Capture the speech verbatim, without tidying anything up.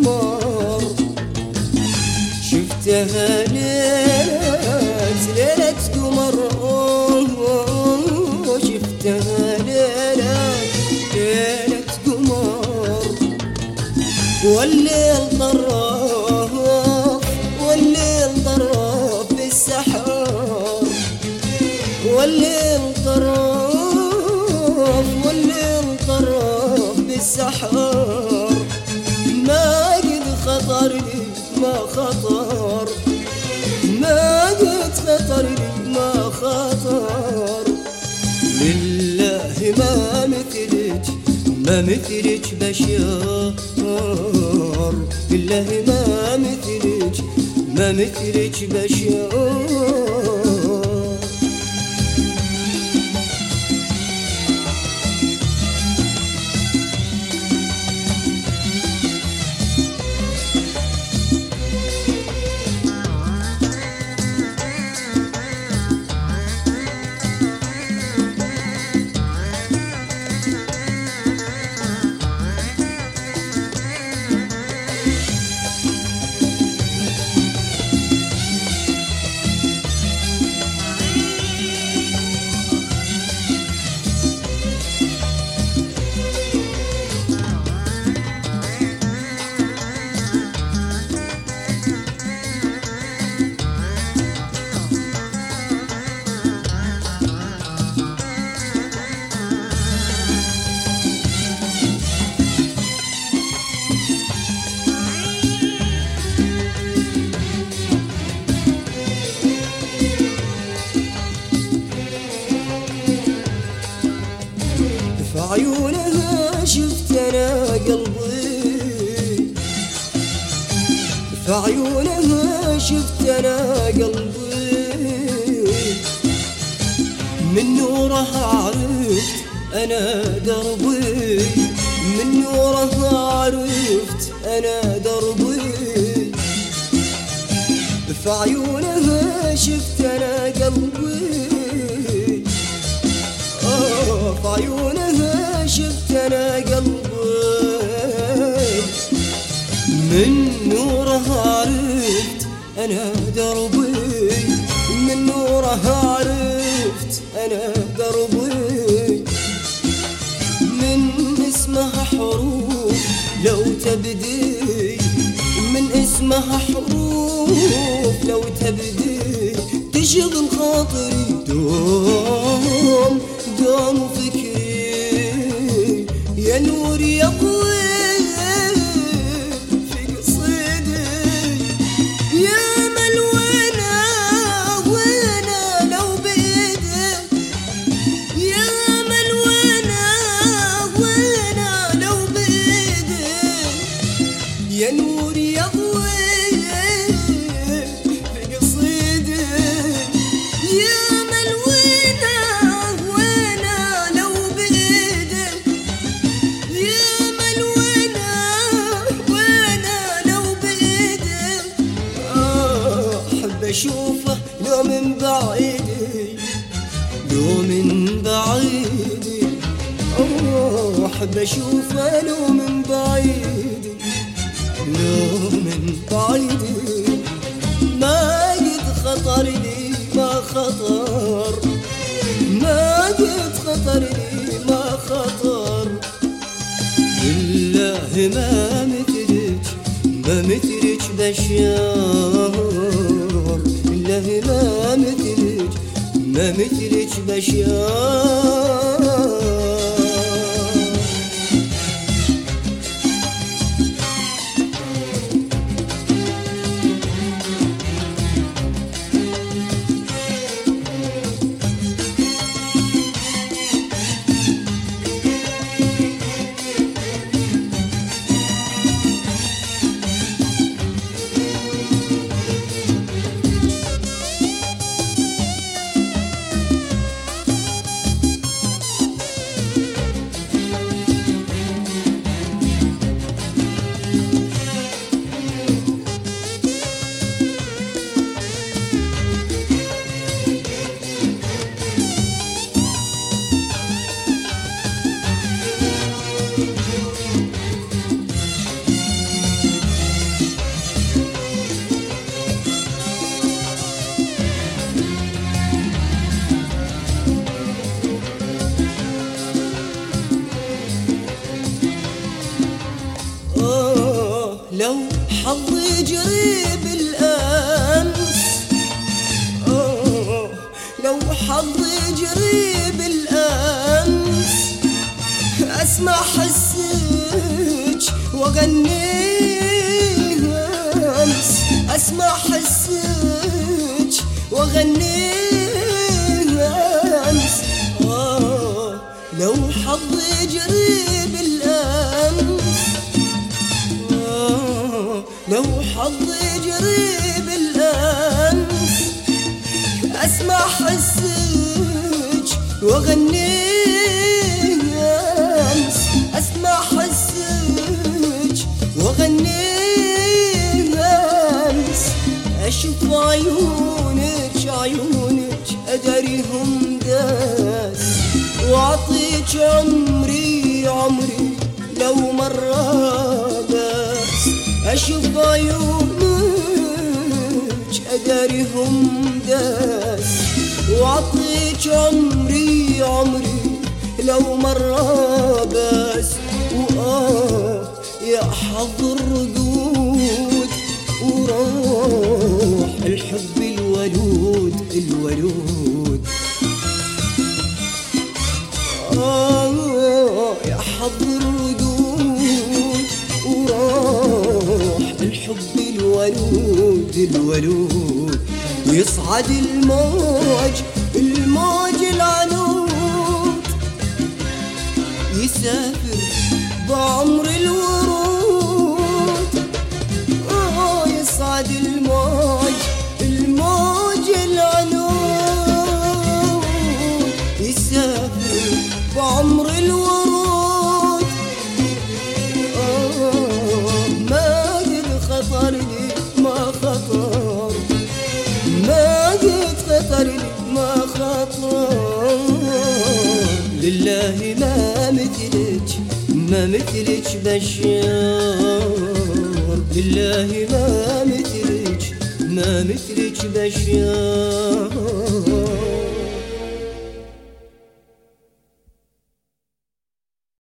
قمر شفتها ليلة ليلة قمر شفتها ليلة ليلة قمر والليل طراف والليل طراف بالسحار والليل طراف والليل طراف بالسحار ما قد خطر لي ما خطر ما قد خطر لي ما خطر لله ما مثلك ما مثلك بشر لله ما مثلك ما مثلك بشر عيونها شفت انا قلبي في عيونها شفت انا قلبي من نورها عرفت انا دربي من نورها عرفت انا دربي في عيونها شفت انا قلبي في عيونها شفت انا قلبي من نورها عرفت انا دربي من نورها عرفت انا دربي من اسمها حروف لو تبدي من اسمها حروف لو تبدي تشغل خاطري دوم دوم فكري يا نور يا قوي في قصيدي يا ملونة وينة لو بإيدي يا ملونة وينة لو بإيدي يا نور يا قوي في قصيدي يا أشوفه لو من بعيدي لو من بعيدي أحب أشوفه لو من بعيدي لو من بعيدي ما قد خطر لي ما خطر ما قد خطر لي ما خطر بالله ما مثلك ما مثلك بشر بالله ما مثلك ما مثلك بشر لو حظي جريب الأمس، آه لو حظي جريب الأمس، أسمع حسك وأغني همس، أسمع حسك وأغني همس. آه لو حظي جريب الأمس، آه لو حظي جريب الأمس، أسمع حسك وأغني همس، أسمع حسك وأغني همس. أشوف عيونك عيونك أداريهم داس، وأعطيك عمري عمري لو مرة بس. أشوف عيونك أداريهم داس، وأعطيك عمري عمري لو مرة بس. وآه يا حظ الردود وروح الحب الولود الولود. آه يا حظ الردود وروح الحب الولود الولود. ويصعد الموج الموج العنود، يسافر بعمر الورود. آه يصعد الموج الموج العنود، يسافر بعمر الورود. آه ما قد خطر لي ما خطر، ما قد خطر لي ما خطر. لله ما مثلك ما مثلك بشار، لله ما مثلك ما مثلك بشار.